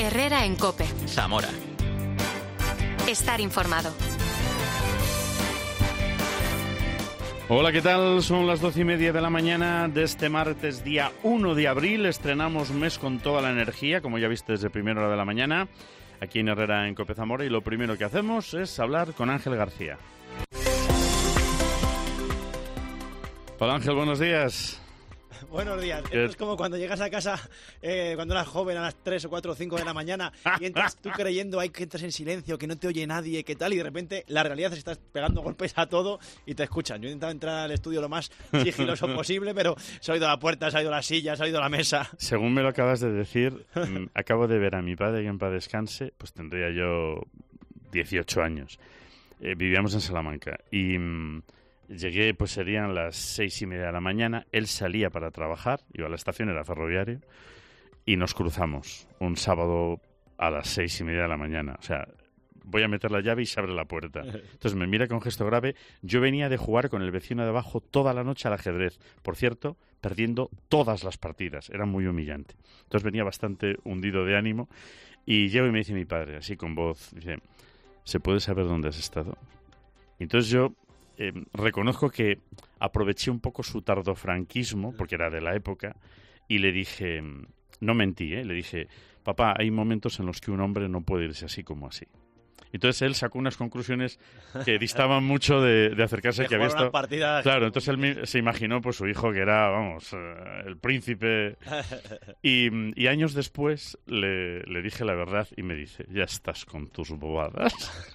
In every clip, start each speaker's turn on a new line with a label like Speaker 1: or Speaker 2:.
Speaker 1: Herrera en COPE.
Speaker 2: Zamora.
Speaker 1: Estar informado.
Speaker 3: Hola, ¿qué tal? Son las 12:30 de la mañana de este martes, día 1 de abril. Estrenamos mes con toda la energía, como ya viste desde primera hora de la mañana, aquí en Herrera en COPE Zamora. Y lo primero que hacemos es hablar con Ángel García. Hola Ángel, buenos días.
Speaker 4: Buenos días. Esto es como cuando llegas a casa cuando eras joven a las 3 o 4 o 5 de la mañana y entras tú creyendo que entras en silencio, que no te oye nadie, que tal, y de repente la realidad es que estás pegando golpes a todo y te escuchan. Yo he intentado entrar al estudio lo más sigiloso posible, pero se ha oído la puerta, se ha oído la silla, se ha oído la mesa.
Speaker 3: Según me lo acabas de decir, acabo de ver a mi padre, que en paz descanse, pues tendría yo 18 años. Vivíamos en Salamanca y... llegué, pues serían las 6:30 de la mañana. Él salía para trabajar, iba a la estación, era ferroviario, y nos cruzamos un sábado a las 6:30 de la mañana. O sea, voy a meter la llave y se abre la puerta. Entonces me mira con gesto grave. Yo venía de jugar con el vecino de abajo toda la noche al ajedrez. Por cierto, perdiendo todas las partidas. Era muy humillante. Entonces venía bastante hundido de ánimo. Y llego y me dice mi padre, así con voz, dice, ¿se puede saber dónde has estado? Y entonces yo... reconozco que aproveché un poco su tardofranquismo, porque era de la época, y le dije, no mentí, le dije, papá, hay momentos en los que un hombre no puede irse así como así. Entonces él sacó unas conclusiones que distaban mucho de acercarse al que había estado. Claro, entonces él se imaginó pues su hijo que era, vamos, el príncipe. Y años después le dije la verdad y me dice, ya estás con tus bobadas.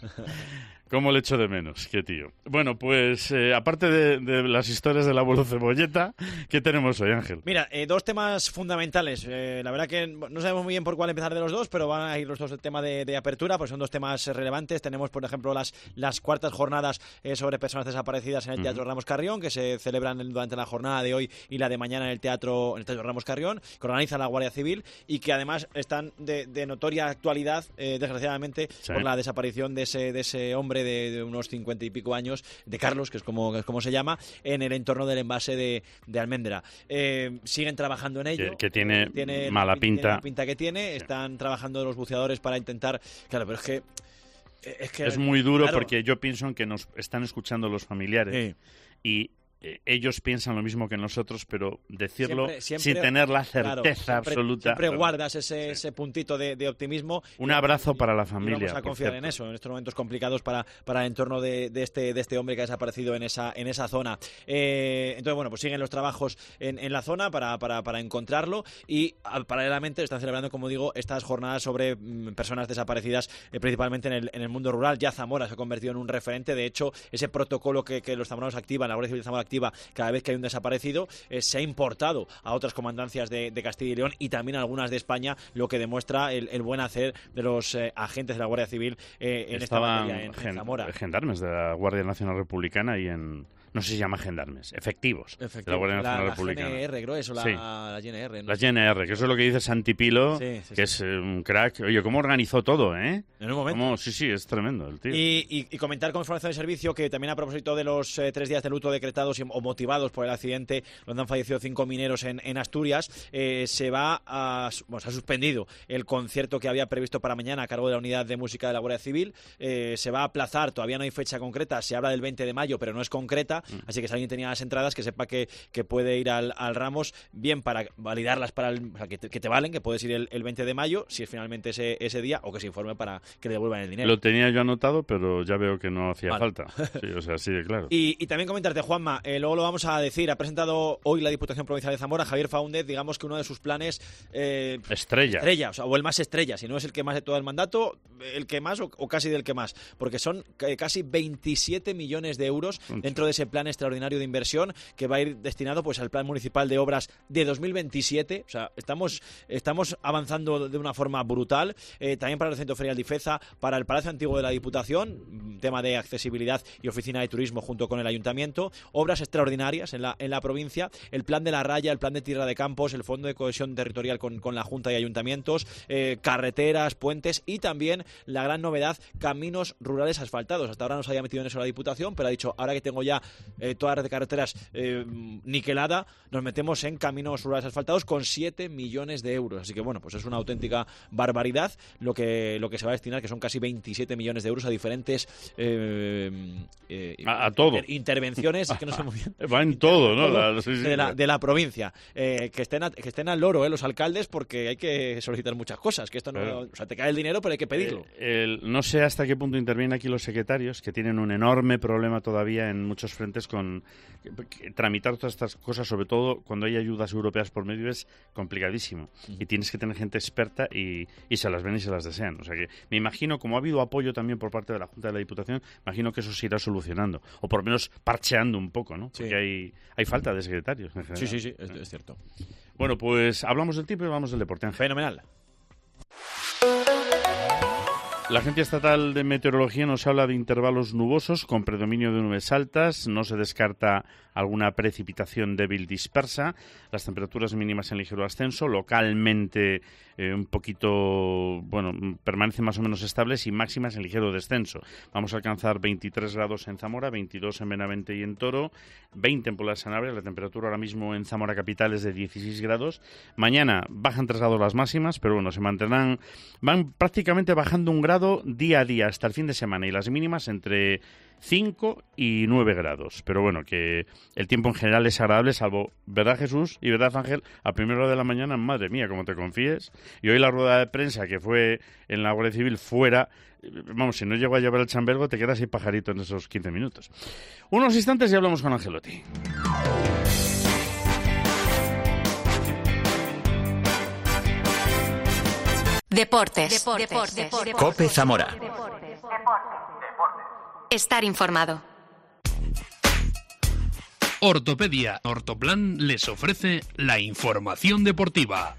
Speaker 3: ¿Cómo le echo de menos? Qué tío. Bueno, pues aparte de las historias del abuelo Cebolleta, ¿qué tenemos hoy, Ángel?
Speaker 4: Mira, dos temas fundamentales. La verdad que no sabemos muy bien por cuál empezar de los dos, pero van a ir los dos el tema de apertura, pues son dos temas relevantes. Tenemos, por ejemplo, las cuartas jornadas sobre personas desaparecidas en el Teatro Ramos Carrión, que se celebran durante la jornada de hoy y la de mañana en el Teatro Ramos Carrión, que organiza la Guardia Civil y que además están de notoria actualidad, desgraciadamente, sí, por la desaparición de ese hombre de unos 50 y pico años, de Carlos, que es como se llama, en el entorno del embalse de Almendra. Siguen trabajando en ello.
Speaker 3: Que tiene mala pinta.
Speaker 4: Tiene la pinta que tiene. Sí. Están trabajando los buceadores para intentar... Claro, pero es que
Speaker 3: es muy duro,
Speaker 4: claro,
Speaker 3: porque yo pienso en que nos están escuchando los familiares, sí, y ellos piensan lo mismo que nosotros, pero decirlo siempre, sin tener la certeza absoluta.
Speaker 4: Siempre guardas ese puntito de optimismo.
Speaker 3: Un abrazo para la familia.
Speaker 4: Vamos a confiar en eso, en estos momentos complicados para el entorno de este hombre que ha desaparecido en esa zona. Entonces, bueno, pues siguen los trabajos en la zona para encontrarlo y paralelamente están celebrando, como digo, estas jornadas sobre personas desaparecidas, principalmente en el mundo rural. Ya Zamora se ha convertido en un referente. De hecho, ese protocolo que los zamoranos activan, la Guardia Civil de Zamora activa cada vez que hay un desaparecido, se ha importado a otras comandancias de Castilla y León y también algunas de España, lo que demuestra el buen hacer de los agentes de la Guardia Civil en esta materia en Zamora.
Speaker 3: Gendarmes de la Guardia Nacional Republicana y en... No sé si se llama gendarmes, efectivos de la Guardia Nacional Republicana.
Speaker 4: La GNR, creo eso,
Speaker 3: sí,
Speaker 4: la GNR. ¿no?
Speaker 3: La GNR, que eso es lo que dice Santi Pilo, sí, que es un crack. Oye, ¿cómo organizó todo, En
Speaker 4: un momento.
Speaker 3: Sí, es tremendo el tío.
Speaker 4: Y comentar con información de servicio que también a propósito de los 3 días de luto decretados o motivados por el accidente donde han fallecido 5 mineros en Asturias, se ha suspendido el concierto que había previsto para mañana a cargo de la Unidad de Música de la Guardia Civil. Se va a aplazar, todavía no hay fecha concreta, se habla del 20 de mayo, pero no es concreta. Así que si alguien tenía las entradas, que sepa que puede ir al Ramos, bien para validarlas, que te valen, que puedes ir el 20 de mayo, si es finalmente ese día, o que se informe para que le devuelvan el dinero.
Speaker 3: Lo tenía yo anotado, pero ya veo que no hacía falta. Sí, o sea, sí, claro.
Speaker 4: Y también comentarte, Juanma, luego lo vamos a decir, ha presentado hoy la Diputación Provincial de Zamora, Javier Faúndez, digamos que uno de sus planes... estrella, o el más estrella, si no es el que más de todo el mandato, el que más o casi del que más, porque son casi 27 millones de euros dentro de ese plan extraordinario de inversión que va a ir destinado pues al Plan Municipal de Obras de 2027. O sea, estamos avanzando de una forma brutal. También para el Centro Ferial de Ifeza, para el Palacio Antiguo de la Diputación, tema de accesibilidad y oficina de turismo junto con el Ayuntamiento. Obras extraordinarias en la provincia. El Plan de la Raya, el Plan de Tierra de Campos, el Fondo de Cohesión Territorial con la Junta y Ayuntamientos, carreteras, puentes y también la gran novedad, caminos rurales asfaltados. Hasta ahora no se había metido en eso la Diputación, pero ha dicho, ahora que tengo ya toda la red de carreteras niquelada, nos metemos en caminos rurales asfaltados con 7 millones de euros. Así que bueno, pues es una auténtica barbaridad lo que se va a destinar, que son casi 27 millones de euros a diferentes
Speaker 3: a todo.
Speaker 4: Intervenciones, es que no sé muy bien.
Speaker 3: Va en todo, ¿no?
Speaker 4: De la provincia. Que estén al loro los alcaldes, porque hay que solicitar muchas cosas, que esto no, o sea, te cae el dinero, pero hay que pedirlo.
Speaker 3: No sé hasta qué punto intervienen aquí los secretarios, que tienen un enorme problema todavía en muchos frentes con tramitar todas estas cosas, sobre todo cuando hay ayudas europeas por medio, es complicadísimo. Y tienes que tener gente experta y se las ven y se las desean. O sea que me imagino, como ha habido apoyo también por parte de la Junta de la Diputación, imagino que eso se irá solucionando, o por lo menos parcheando un poco, ¿no? Porque hay falta de secretarios en general.
Speaker 4: Sí, es cierto.
Speaker 3: Bueno, pues hablamos del tiempo y hablamos del deporte.
Speaker 4: Fenomenal.
Speaker 3: La Agencia Estatal de Meteorología nos habla de intervalos nubosos con predominio de nubes altas. No se descarta alguna precipitación débil dispersa. Las temperaturas mínimas en ligero ascenso. Localmente un poquito, permanecen más o menos estables, y máximas en ligero descenso. Vamos a alcanzar 23 grados en Zamora, 22 en Benavente y en Toro, 20 en Puebla de Sanabria. La temperatura ahora mismo en Zamora capital es de 16 grados. Mañana bajan 3 grados las máximas, pero se mantendrán, van prácticamente bajando un grado día a día hasta el fin de semana, y las mínimas entre 5 y 9 grados. Pero que el tiempo en general es agradable, salvo, ¿verdad, Jesús? Y ¿verdad, Ángel? A primera hora de la mañana, madre mía, como te confíes. Y hoy la rueda de prensa que fue en la Guardia Civil fuera, si no llego a llevar el chambergo, te quedas ahí pajarito en esos 15 minutos. Unos instantes y hablamos con Angelotti.
Speaker 1: Deportes.
Speaker 2: COPE Zamora.
Speaker 1: Estar informado.
Speaker 5: Ortopedia Ortoplan les ofrece la información deportiva.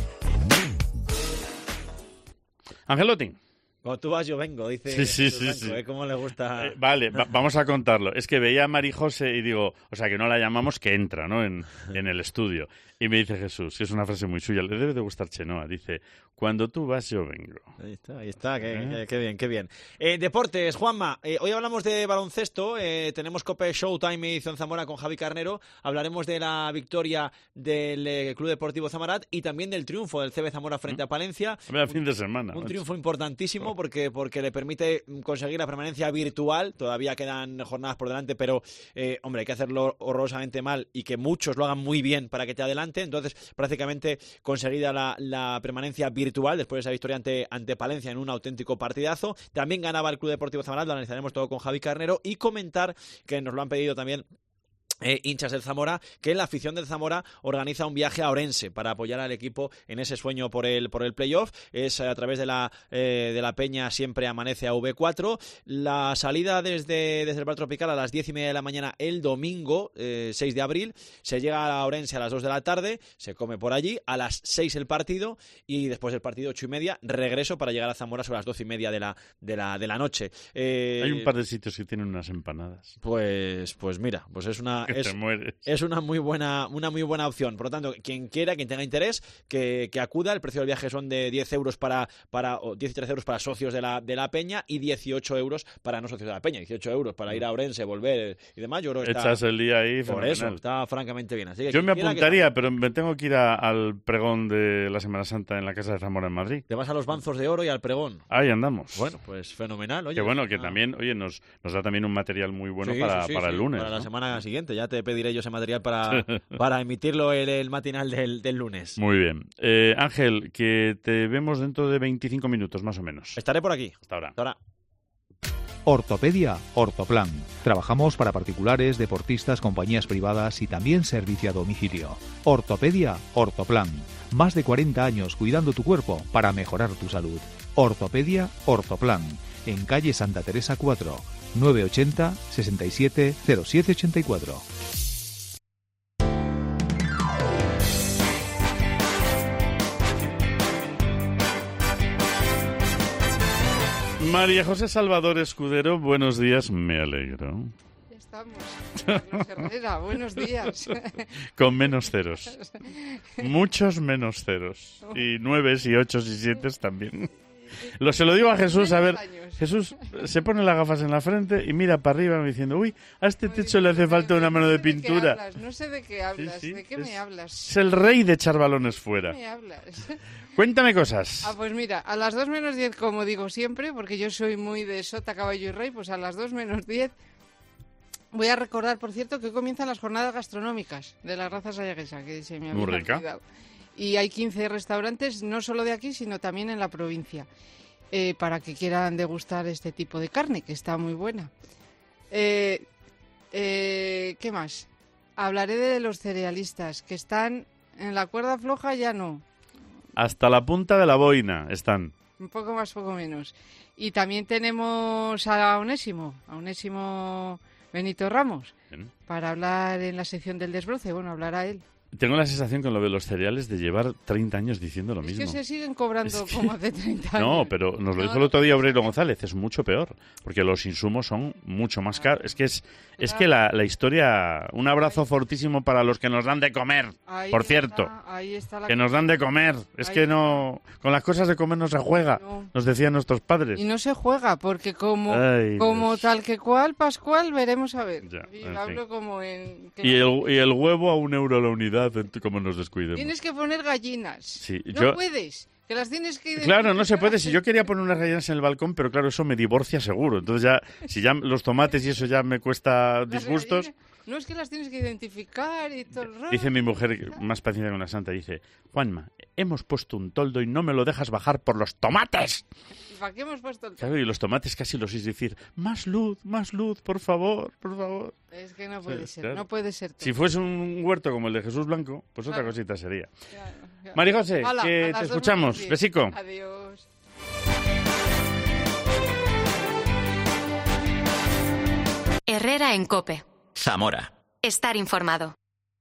Speaker 3: Angelotti.
Speaker 4: Cuando tú vas, yo vengo, dice.
Speaker 3: Sí.
Speaker 4: ¿Cómo le gusta?
Speaker 3: Vale, vamos a contarlo. Es que veía a Marijose y digo, que no la llamamos, que entra, ¿no? En el estudio. Y me dice Jesús, que es una frase muy suya, le debe de gustar Chenoa, dice, cuando tú vas, yo vengo.
Speaker 4: Ahí está, qué bien. Deportes, Juanma, hoy hablamos de baloncesto, tenemos COPE Showtime edición Zamora con Javi Carnero, hablaremos de la victoria del Club Deportivo Zamarat y también del triunfo del CB Zamora frente a Palencia.
Speaker 3: Fin de semana.
Speaker 4: Un triunfo importantísimo porque le permite conseguir la permanencia virtual, todavía quedan jornadas por delante, pero hay que hacerlo horrorosamente mal y que muchos lo hagan muy bien para que te adelante. Entonces, prácticamente conseguida la permanencia virtual después de esa victoria ante Palencia en un auténtico partidazo. También ganaba el Club Deportivo Zamarat, lo analizaremos todo con Javi Carnero, y comentar, que nos lo han pedido también hinchas del Zamora, que la afición del Zamora organiza un viaje a Orense para apoyar al equipo en ese sueño por el playoff. Es a través de la Peña Siempre Amanece a V4. La salida desde el Bar Tropical a las 10:30 de la mañana el domingo 6 de abril. Se llega a Orense a las 2 de la tarde, se come por allí, a las 6 el partido, y después del partido 8:30 regreso para llegar a Zamora sobre las 12:30 de la noche.
Speaker 3: Hay un par de sitios que tienen unas empanadas.
Speaker 4: Pues mira, es una muy buena opción. Por lo tanto, quien tenga interés, que acuda. El precio del viaje son de 10 euros o 10 y 13 euros para socios de la Peña y 18 euros para no socios de la Peña. 18 euros para ir a Orense, volver y demás. Yo creo que
Speaker 3: echas el día ahí.
Speaker 4: Por eso, está francamente bien. Así que
Speaker 3: yo me apuntaría, pero me tengo que ir al pregón de la Semana Santa en la Casa de Zamora en Madrid.
Speaker 4: Te vas a los Banzos de Oro y al pregón.
Speaker 3: Ahí andamos.
Speaker 4: Bueno, pues fenomenal. Oye,
Speaker 3: que también, nos da también un material muy bueno para el lunes.
Speaker 4: Para la semana siguiente. Ya te pediré yo ese material para emitirlo el matinal del lunes.
Speaker 3: Muy bien. Ángel, que te vemos dentro de 25 minutos más o menos.
Speaker 4: Estaré por aquí.
Speaker 3: Hasta ahora.
Speaker 6: Ortopedia Ortoplan. Trabajamos para particulares, deportistas, compañías privadas y también servicio a domicilio. Ortopedia Ortoplan. Más de 40 años cuidando tu cuerpo para mejorar tu salud. Ortopedia Ortoplan. En calle Santa Teresa 4, 980 67 0784.
Speaker 3: María José Salvador Escudero, buenos días, me alegro.
Speaker 7: Ya estamos. Carlos Herrera, buenos días.
Speaker 3: Con menos ceros. Muchos menos ceros. Y 9 y 8 y 7 también. Se lo digo a Jesús, a ver, Jesús se pone las gafas en la frente y mira para arriba diciendo, uy, a este techo le hace falta una mano de pintura.
Speaker 7: No sé de qué hablas,
Speaker 3: Sí,
Speaker 7: ¿de qué me hablas?
Speaker 3: Es el rey de echar balones fuera.
Speaker 7: ¿De qué me hablas?
Speaker 3: Cuéntame cosas.
Speaker 7: Pues mira, a las 2 menos 10, como digo siempre, porque yo soy muy de sota, caballo y rey, pues a las 2 menos 10 voy a recordar, por cierto, que hoy comienzan las jornadas gastronómicas de la raza sayaguesa, que se me había olvidado. Y hay 15 restaurantes, no solo de aquí, sino también en la provincia, para que quieran degustar este tipo de carne, que está muy buena. ¿Qué más? Hablaré de los cerealistas, que están en la cuerda floja, ya no.
Speaker 3: Hasta la punta de la boina están.
Speaker 7: Un poco más, poco menos. Y también tenemos a Onésimo Benito Ramos, para hablar en la sección del desbroce. Bueno, hablará él.
Speaker 3: Tengo la sensación con lo de los cereales de llevar 30 años diciendo lo mismo.
Speaker 7: Es que se siguen cobrando como hace 30 años.
Speaker 3: No, pero nos lo dijo el otro día Obrero González, es mucho peor, porque los insumos son mucho más caros. Es que la historia... Un abrazo fortísimo para los que nos dan de comer, por cierto.
Speaker 7: Ahí está
Speaker 3: que nos dan de comer. Es que no... Con las cosas de comer no se juega, nos decían nuestros padres.
Speaker 7: Y no se juega, porque como tal que cual, Pascual, veremos a ver.
Speaker 3: Ya,
Speaker 7: y hablo como en...
Speaker 3: Y el huevo a €1 la unidad, como nos descuidemos.
Speaker 7: Tienes que poner gallinas.
Speaker 3: Sí,
Speaker 7: no puedes, que las tienes que identificar.
Speaker 3: Claro, no se puede. Si yo quería poner unas gallinas en el balcón, pero claro, eso me divorcia seguro. Entonces ya, si ya los tomates y eso ya me cuesta disgustos...
Speaker 7: No, es que las tienes que identificar y todo el rollo.
Speaker 3: Dice mi mujer, más paciente que una santa, dice, Juanma, hemos puesto un toldo y no me lo dejas bajar por los tomates.
Speaker 7: ¿Para qué hemos puesto el toldo?
Speaker 3: Claro, y los tomates casi los oís decir, más luz, por favor, por favor.
Speaker 7: Es que no puede ser,
Speaker 3: claro.
Speaker 7: no puede ser todo.
Speaker 3: Si fuese un huerto como el de Jesús Blanco, pues otra cosita sería. Claro. María José, que te escuchamos. Besico.
Speaker 7: Adiós.
Speaker 1: Herrera en COPE.
Speaker 2: Zamora.
Speaker 1: Estar informado.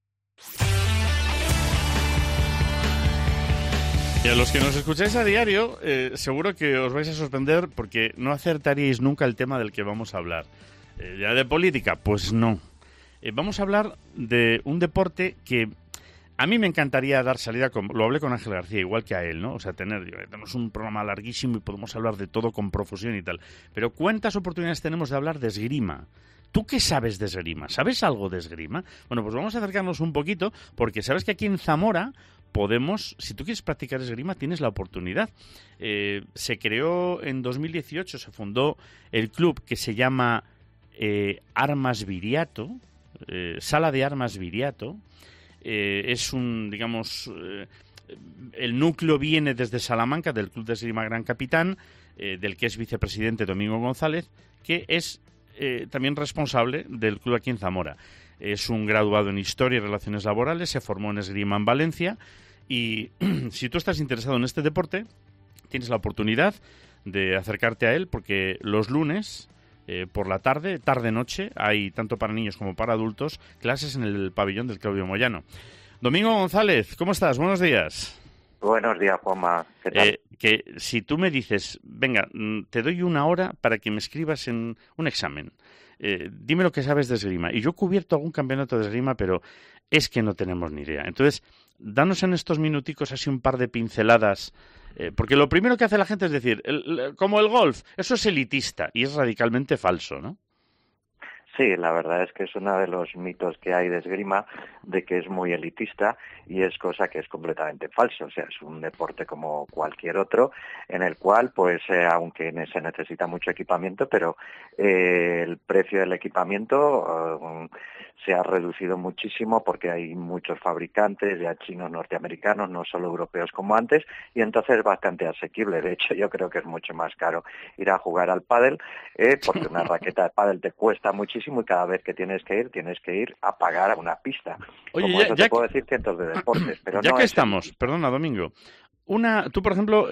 Speaker 3: Y a los que nos escucháis a diario, seguro que os vais a sorprender porque no acertaríais nunca el tema del que vamos a hablar. ¿Ya de política? Pues no. Vamos a hablar de un deporte que a mí me encantaría dar salida, lo hablé con Ángel García, igual que a él, ¿no? O sea, tenemos un programa larguísimo y podemos hablar de todo con profusión y tal. Pero ¿cuántas oportunidades tenemos de hablar de esgrima? ¿Tú qué sabes de esgrima? ¿Sabes algo de esgrima? Bueno, pues vamos a acercarnos un poquito, porque sabes que aquí en Zamora podemos, si tú quieres practicar esgrima, tienes la oportunidad. Se creó en 2018, se fundó el club que se llama Armas Viriato, Sala de Armas Viriato. Es un, digamos, el núcleo viene desde Salamanca, del Club de Esgrima Gran Capitán, del que es vicepresidente Domingo González, que es también responsable del club aquí en Zamora. Es un graduado en Historia y Relaciones Laborales, se formó en esgrima en Valencia y si tú estás interesado en este deporte, tienes la oportunidad de acercarte a él porque los lunes por la tarde-noche, hay tanto para niños como para adultos clases en el pabellón del Claudio Moyano. Domingo González, ¿cómo estás? Buenos días.
Speaker 8: Buenos días, Juanma. ¿Qué tal?
Speaker 3: Que si tú me dices, venga, te doy 1 hora para que me escribas en un examen, dime lo que sabes de esgrima. Y yo he cubierto algún campeonato de esgrima, pero es que no tenemos ni idea. Entonces, danos en estos minuticos así un par de pinceladas, porque lo primero que hace la gente es decir, como el golf, eso es elitista y es radicalmente falso, ¿no?
Speaker 8: Sí, la verdad es que es uno de los mitos que hay de esgrima, de que es muy elitista y es cosa que es completamente falso. O sea, es un deporte como cualquier otro en el cual, pues, aunque se necesita mucho equipamiento, pero el precio del equipamiento se ha reducido muchísimo porque hay muchos fabricantes, ya chinos, norteamericanos, no solo europeos como antes, y entonces es bastante asequible. De hecho, yo creo que es mucho más caro ir a jugar al pádel, porque una raqueta de pádel te cuesta muchísimo y cada vez que tienes que ir a pagar a una pista.
Speaker 3: Oye,
Speaker 8: como eso te puedo decir cientos de deportes, pero
Speaker 3: ya
Speaker 8: no
Speaker 3: que
Speaker 8: es
Speaker 3: estamos, perdona, Domingo, tú, por ejemplo,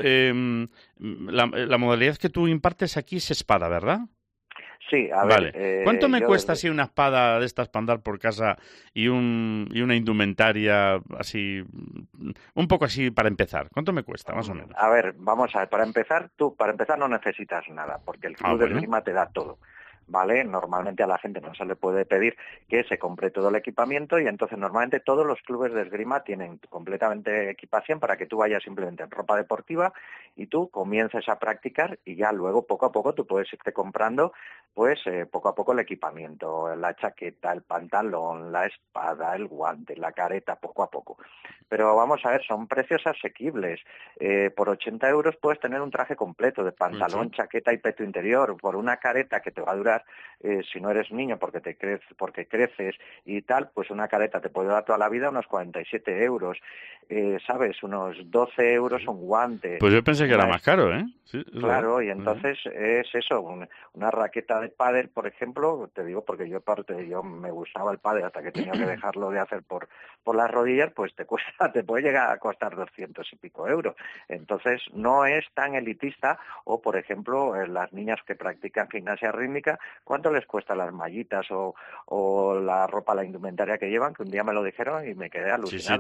Speaker 3: la modalidad que tú impartes aquí es espada, ¿verdad?
Speaker 8: Sí, a
Speaker 3: ver.
Speaker 8: Vale.
Speaker 3: ¿Cuánto me cuesta así una espada de estas para andar por casa y una indumentaria así, un poco así para empezar? ¿Cuánto me cuesta, más o menos?
Speaker 8: A ver, vamos a ver, para empezar no necesitas nada, porque el club de esgrima te da todo. ¿vale? Normalmente a la gente no se le puede pedir que se compre todo el equipamiento y entonces normalmente todos los clubes de esgrima tienen completamente equipación para que tú vayas simplemente en ropa deportiva y tú comiences a practicar y ya luego poco a poco tú puedes irte comprando pues poco a poco el equipamiento, la chaqueta, el pantalón, la espada, el guante, la careta, poco a poco. Pero vamos a ver, son precios asequibles. Por 80 euros puedes tener un traje completo de pantalón, chaqueta y peto interior. Por una careta que te va a durar, si no eres niño porque creces y tal, pues una careta te puede dar toda la vida unos 47 euros. ¿Sabes? Unos 12 euros un guante.
Speaker 3: Pues yo pensé que era más caro, ¿eh? Sí,
Speaker 8: claro, y entonces es eso, una raqueta de pádel, por ejemplo, te digo porque yo me gustaba el pádel hasta que tenía que dejarlo de hacer por las rodillas, pues te puede llegar a costar 200 y pico euros. Entonces no es tan elitista, o por ejemplo, las niñas que practican gimnasia rítmica, ¿cuánto les cuesta las mallitas o la ropa, la indumentaria que llevan? Que un día me lo dijeron y me quedé alucinado.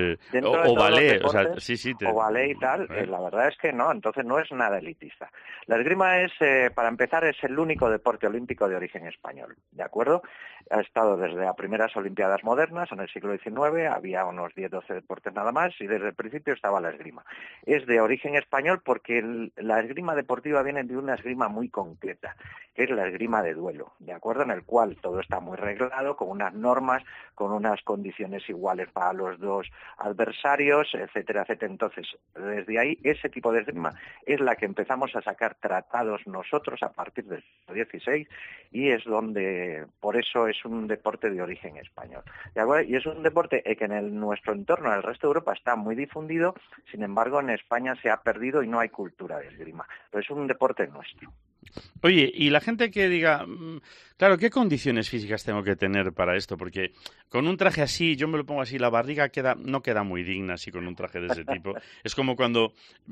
Speaker 3: O ballet,
Speaker 8: o ballet y tal, la verdad es que no, entonces no es nada elitista. La esgrima es, para empezar, es el único deporte olímpico de origen español, ¿de acuerdo? Ha estado desde las primeras Olimpiadas modernas, en el siglo XIX, había unos 10-12 deportes nada más, y desde el principio estaba la esgrima. Es de origen español porque la esgrima deportiva viene de una esgrima muy concreta, que es la esgrima de duelo, ¿de acuerdo? En el cual todo está muy reglado, con unas normas, con unas condiciones iguales para los dos adversarios, etcétera, etcétera. Entonces, desde ahí, ese tipo de esgrima es la que empezamos a sacar tratados nosotros a partir del siglo XVI, y es donde, por eso es un deporte de origen español, ¿de acuerdo? Y es un deporte que en nuestro entorno, en el resto de Europa, está muy difundido, sin embargo, en España se ha perdido y no hay cultura de esgrima, pero es un deporte nuestro.
Speaker 3: Oye, y la gente que diga, claro, ¿qué condiciones físicas tengo que tener para esto? Porque con un traje así, yo me lo pongo así, la barriga no queda muy digna así con un traje de ese tipo. Es como cuando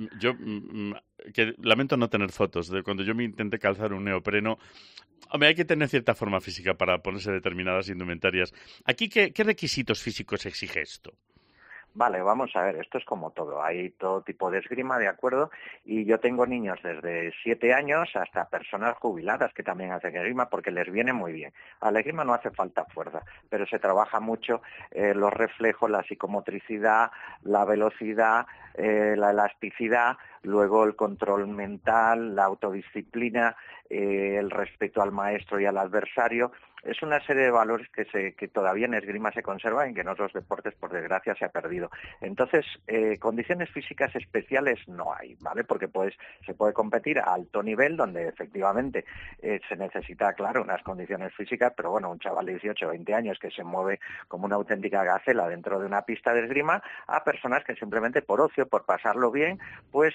Speaker 3: que lamento no tener fotos, de cuando yo me intenté calzar un neopreno. Hombre, hay que tener cierta forma física para ponerse determinadas indumentarias. Aquí, ¿qué requisitos físicos exige esto?
Speaker 8: Vale, vamos a ver, esto es como todo, hay todo tipo de esgrima, ¿de acuerdo? Y yo tengo niños desde 7 años hasta personas jubiladas que también hacen esgrima porque les viene muy bien. A la esgrima no hace falta fuerza, pero se trabaja mucho los reflejos, la psicomotricidad, la velocidad, la elasticidad, luego el control mental, la autodisciplina, el respeto al maestro y al adversario. Es una serie de valores que todavía en esgrima se conservan y que en otros deportes, por desgracia, se ha perdido. Entonces, condiciones físicas especiales no hay, ¿vale? Porque se puede competir a alto nivel, donde efectivamente se necesita, claro, unas condiciones físicas, pero bueno, un chaval de 18 o 20 años que se mueve como una auténtica gacela dentro de una pista de esgrima, a personas que simplemente por ocio, por pasarlo bien, pues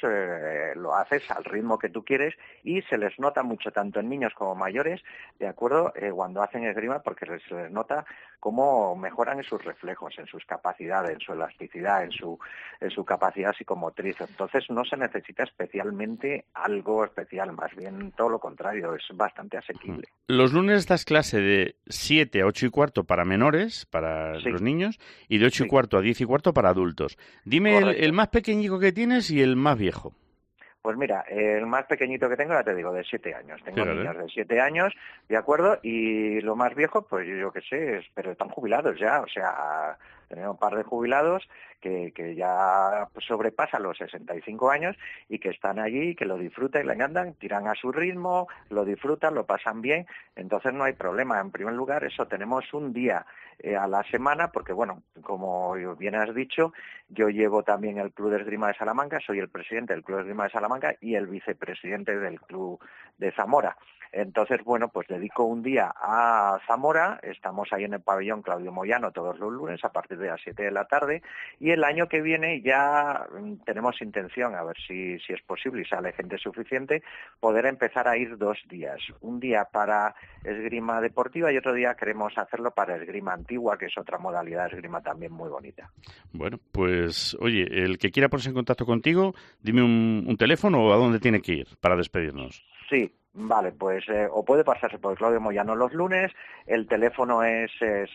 Speaker 8: lo haces al ritmo que tú quieres y se les nota mucho, tanto en niños como mayores, ¿de acuerdo? Cuando hacen esgrima, porque se les nota cómo mejoran en sus reflejos, en sus capacidades, en su elasticidad, en su capacidad psicomotriz. Entonces no se necesita especialmente algo especial, más bien todo lo contrario, es bastante asequible.
Speaker 3: Los lunes das clase de 7 a 8 y cuarto para menores, para los niños, y de 8 y cuarto a 10 y cuarto para adultos. Dime el más pequeñico que tienes y el más viejo.
Speaker 8: Pues mira, el más pequeñito que tengo, ya te digo, de 7 años. Tengo niños de 7 años, ¿de acuerdo? Y lo más viejo, pues yo qué sé, pero están jubilados ya, o sea, tenemos un par de jubilados que ya sobrepasan los 65 años y que están allí, que lo disfrutan y le encantan, tiran a su ritmo, lo disfrutan, lo pasan bien, entonces no hay problema. En primer lugar, eso, tenemos un día a la semana, porque bueno, como bien has dicho, yo llevo también el Club de Esgrima de Salamanca, soy el presidente del Club de Esgrima de Salamanca y el vicepresidente del Club de Zamora. Entonces, bueno, pues dedico un día a Zamora, estamos ahí en el pabellón Claudio Moyano todos los lunes a partir de las 7 de la tarde, y el año que viene ya tenemos intención, a ver si es posible y sale gente suficiente, poder empezar a ir 2 días. Un día para esgrima deportiva y otro día queremos hacerlo para esgrima antigua, que es otra modalidad de esgrima también muy bonita.
Speaker 3: Bueno, pues oye, el que quiera ponerse en contacto contigo, dime un teléfono o a dónde tiene que ir para despedirnos.
Speaker 8: Sí, Vale, pues o puede pasarse por Claudio Moyano los lunes, el teléfono es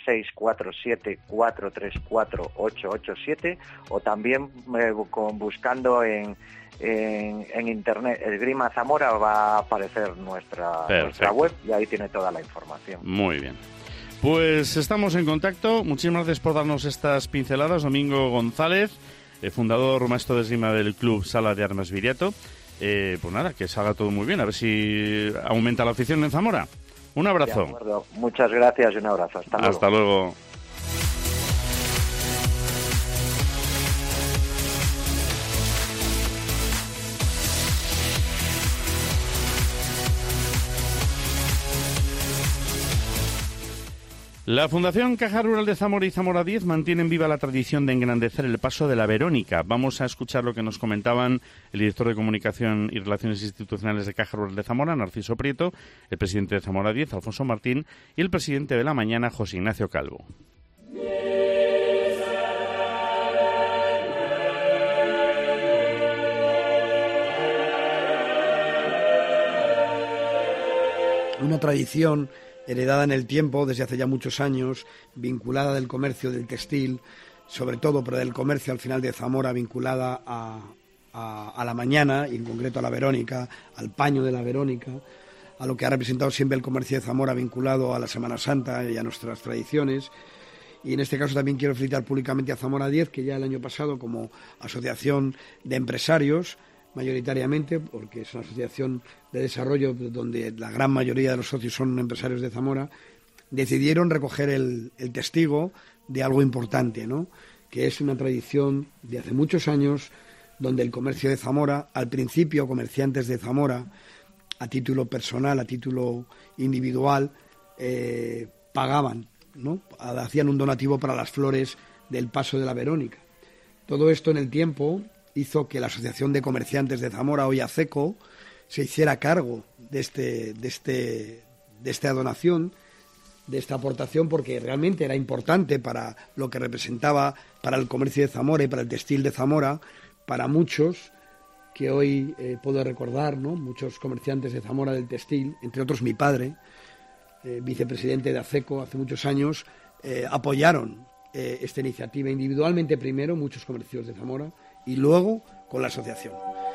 Speaker 8: 647-434-887 o también buscando en internet Esgrima Zamora va a aparecer nuestra web y ahí tiene toda la información.
Speaker 3: Muy bien. Pues estamos en contacto. Muchísimas gracias por darnos estas pinceladas. Domingo González, fundador maestro de esgrima del Club Sala de Armas Viriato. Pues nada, que salga todo muy bien. A ver si aumenta la afición en Zamora. Un abrazo.
Speaker 8: De acuerdo. Muchas gracias y un abrazo. Hasta luego.
Speaker 3: Hasta luego. La Fundación Caja Rural de Zamora y Zamora 10 mantienen viva la tradición de engrandecer el paso de la Verónica. Vamos a escuchar lo que nos comentaban el director de Comunicación y Relaciones Institucionales de Caja Rural de Zamora, Narciso Prieto, el presidente de Zamora 10, Alfonso Martín, y el presidente de La Mañana, José Ignacio Calvo.
Speaker 9: Una tradición heredada en el tiempo desde hace ya muchos años, vinculada del comercio del textil, sobre todo, pero del comercio al final de Zamora, vinculada a La Mañana, y en concreto a la Verónica, al paño de la Verónica, a lo que ha representado siempre el comercio de Zamora vinculado a la Semana Santa y a nuestras tradiciones. Y en este caso también quiero felicitar públicamente a Zamora 10, que ya el año pasado, como asociación de empresarios, mayoritariamente, porque es una asociación de desarrollo donde la gran mayoría de los socios son empresarios de Zamora, decidieron recoger el testigo de algo importante, ¿no? Que es una tradición de hace muchos años donde el comercio de Zamora, al principio comerciantes de Zamora, a título personal, a título individual, pagaban, ¿no? Hacían un donativo para las flores del paso de la Verónica. Todo esto en el tiempo hizo que la Asociación de Comerciantes de Zamora, hoy ACECO, se hiciera cargo de esta donación, de esta aportación, porque realmente era importante para lo que representaba para el comercio de Zamora y para el textil de Zamora, para muchos que hoy puedo recordar, ¿no? Muchos comerciantes de Zamora del textil, entre otros mi padre, vicepresidente de ACECO hace muchos años, apoyaron esta iniciativa individualmente primero, muchos comercios de Zamora, y luego con la asociación.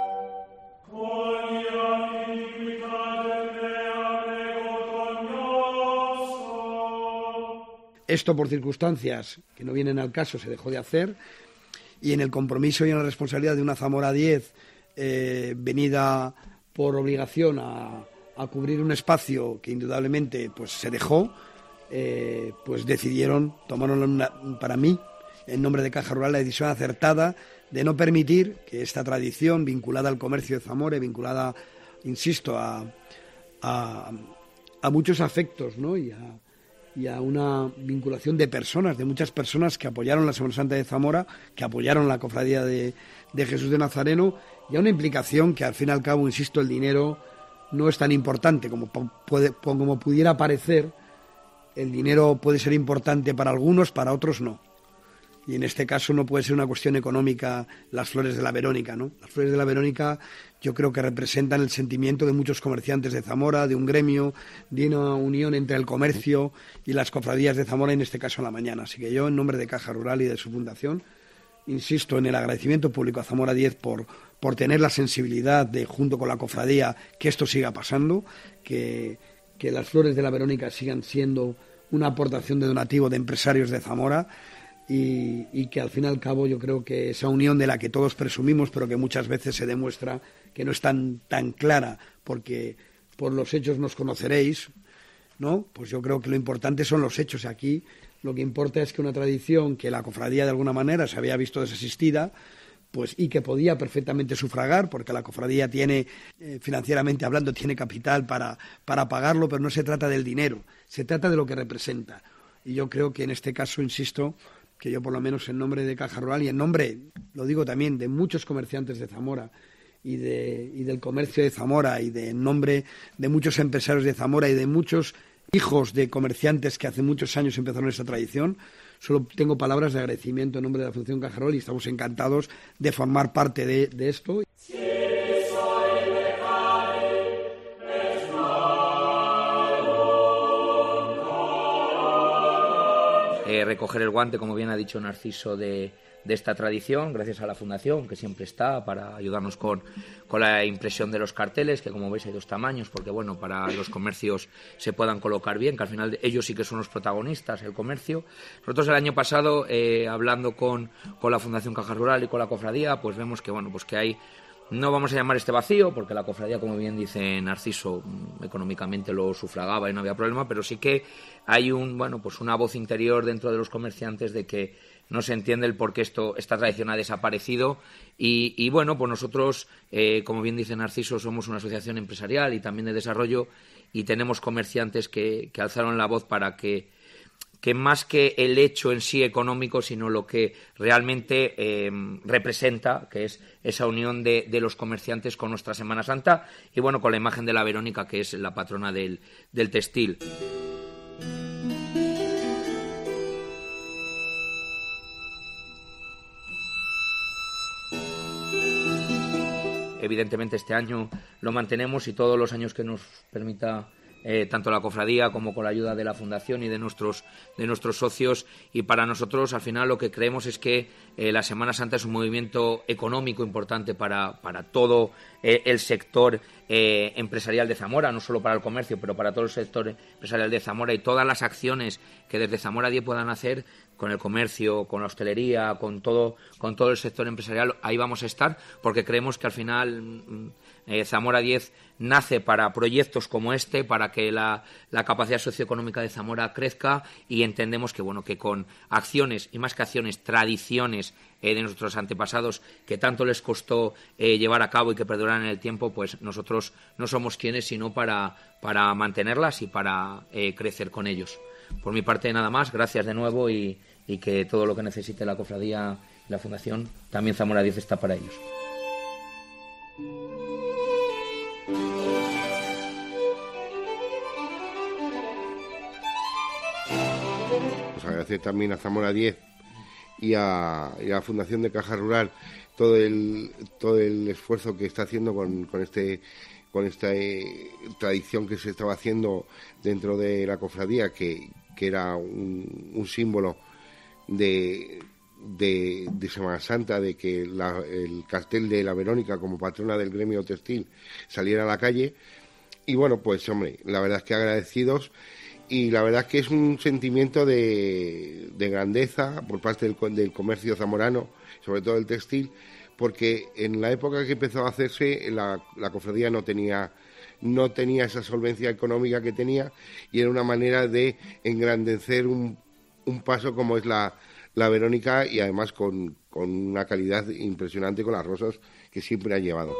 Speaker 9: Esto por circunstancias que no vienen al caso se dejó de hacer, y en el compromiso y en la responsabilidad de una Zamora 10 venida por obligación a cubrir un espacio que indudablemente pues se dejó, pues decidieron, tomaron para mí, en nombre de Caja Rural, la decisión acertada de no permitir que esta tradición vinculada al comercio de Zamora, vinculada, insisto, a muchos afectos, ¿no? y a una vinculación de personas, de muchas personas que apoyaron la Semana Santa de Zamora, que apoyaron la cofradía de Jesús de Nazareno, y a una implicación que al fin y al cabo, insisto, el dinero no es tan importante como pudiera parecer. El dinero puede ser importante para algunos, para otros no. Y en este caso no puede ser una cuestión económica las flores de la Verónica, ¿no? Las flores de la Verónica yo creo que representan el sentimiento de muchos comerciantes de Zamora, de un gremio, de una unión entre el comercio y las cofradías de Zamora, en este caso La Mañana. Así que yo, en nombre de Caja Rural y de su fundación, insisto en el agradecimiento público a Zamora 10 por tener la sensibilidad de, junto con la cofradía, que esto siga pasando, que las flores de la Verónica sigan siendo una aportación de donativo de empresarios de Zamora, y que al fin y al cabo yo creo que esa unión de la que todos presumimos, pero que muchas veces se demuestra que no es tan clara, porque por los hechos nos conoceréis, ¿no? Pues yo creo que lo importante son los hechos. Aquí lo que importa es que una tradición que la cofradía de alguna manera se había visto desasistida, pues, y que podía perfectamente sufragar, porque la cofradía tiene, financieramente hablando, tiene capital para pagarlo, pero no se trata del dinero, se trata de lo que representa. Y yo creo que en este caso, insisto, que yo por lo menos en nombre de Caja Rural y en nombre, lo digo también, de muchos comerciantes de Zamora y del comercio de Zamora, y en nombre de muchos empresarios de Zamora y de muchos hijos de comerciantes que hace muchos años empezaron esta tradición, solo tengo palabras de agradecimiento en nombre de la Fundación Caja Rural, y estamos encantados de formar parte de esto.
Speaker 10: recoger el guante, como bien ha dicho Narciso, de esta tradición, gracias a la Fundación, que siempre está para ayudarnos con la impresión de los carteles, que como veis hay 2 tamaños, porque bueno, para los comercios se puedan colocar bien, que al final ellos sí que son los protagonistas, el comercio. Nosotros el año pasado, hablando con la Fundación Caja Rural y con la cofradía, pues vemos que bueno, pues que hay, no vamos a llamar este vacío, porque la cofradía, como bien dice Narciso, económicamente lo sufragaba y no había problema, pero sí que hay una voz interior dentro de los comerciantes de que no se entiende el por qué esta tradición ha desaparecido y bueno, pues nosotros, como bien dice Narciso, somos una asociación empresarial y también de desarrollo y tenemos comerciantes que alzaron la voz para que más que el hecho en sí económico, sino lo que realmente representa, que es esa unión de los comerciantes con nuestra Semana Santa y bueno, con la imagen de la Verónica, que es la patrona del textil. Evidentemente este año lo mantenemos y todos los años que nos permita tanto la cofradía como con la ayuda de la Fundación y de nuestros socios. Y para nosotros al final lo que creemos es que la Semana Santa es un movimiento económico importante para todo el sector empresarial de Zamora, no solo para el comercio, pero para todo el sector empresarial de Zamora, y todas las acciones que desde Zamora 10 puedan hacer con el comercio, con la hostelería, con todo el sector empresarial, ahí vamos a estar, porque creemos que al final Zamora 10 nace para proyectos como este, para que la capacidad socioeconómica de Zamora crezca, y entendemos que bueno, que con acciones, y más que acciones, tradiciones de nuestros antepasados que tanto les costó llevar a cabo y que perduran en el tiempo, pues nosotros no somos quienes sino para mantenerlas y para crecer con ellos. Por mi parte nada más, gracias de nuevo y que todo lo que necesite la cofradía y la Fundación, también Zamora 10 está para ellos.
Speaker 11: Pues agradecer también a Zamora 10 y a la Fundación de Caja Rural todo el esfuerzo que está haciendo con esta tradición que se estaba haciendo dentro de la cofradía, que era un símbolo de Semana Santa, de que el cartel de la Verónica como patrona del gremio textil saliera a la calle. Y bueno, pues hombre, la verdad es que agradecidos, y la verdad es que es un sentimiento de grandeza por parte del comercio zamorano, sobre todo el textil, porque en la época que empezó a hacerse la cofradía no tenía esa solvencia económica que tenía, y era una manera de engrandecer un paso como es la Verónica, y además con una calidad impresionante con las rosas que siempre ha llevado.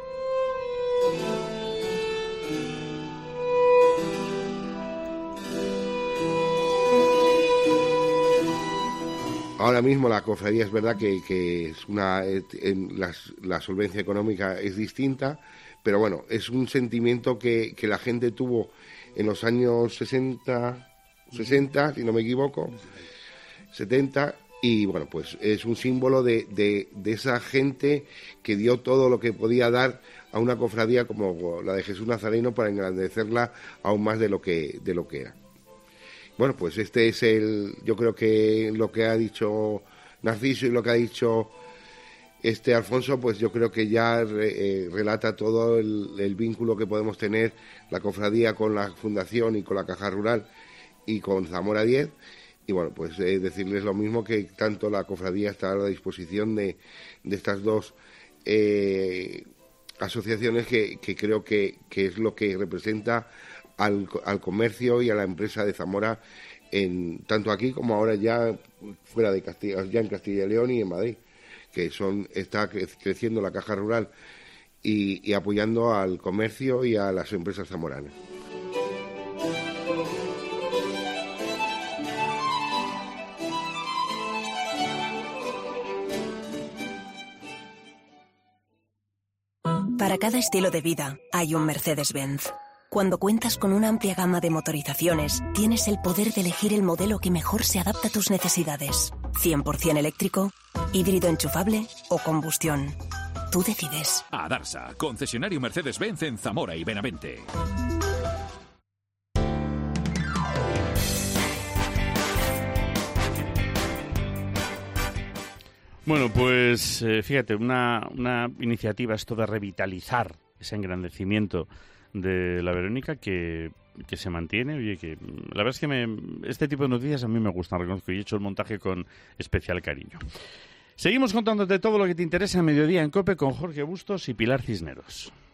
Speaker 11: Ahora mismo la cofradía es verdad que es la solvencia económica es distinta, pero bueno, es un sentimiento que la gente tuvo en los años 60, si no me equivoco, 70, y bueno, pues es un símbolo de esa gente que dio todo lo que podía dar a una cofradía como la de Jesús Nazareno para engrandecerla aún más de lo que era. Bueno, pues este es yo creo que lo que ha dicho Narciso y lo que ha dicho Alfonso, pues yo creo que ya relata todo el vínculo que podemos tener la cofradía con la Fundación y con la Caja Rural y con Zamora 10. Y bueno, pues decirles lo mismo, que tanto la cofradía está a la disposición de estas dos asociaciones que creo que es lo que representa al comercio y a la empresa de Zamora, tanto aquí como ahora ya fuera de Castilla, ya en Castilla y León y en Madrid, que está creciendo la Caja Rural y apoyando al comercio y a las empresas zamoranas.
Speaker 12: Para cada estilo de vida hay un Mercedes-Benz. Cuando cuentas con una amplia gama de motorizaciones, tienes el poder de elegir el modelo que mejor se adapta a tus necesidades. 100% eléctrico, híbrido enchufable o combustión. Tú decides.
Speaker 2: Adarsa, concesionario Mercedes-Benz en Zamora y Benavente.
Speaker 3: Bueno, pues fíjate, una iniciativa, esto de revitalizar ese engrandecimiento de la Verónica que se mantiene. Oye, que la verdad es que este tipo de noticias a mí me gustan, reconozco, y he hecho el montaje con especial cariño. Seguimos contándote todo lo que te interesa a mediodía en COPE con Jorge Bustos y Pilar Cisneros.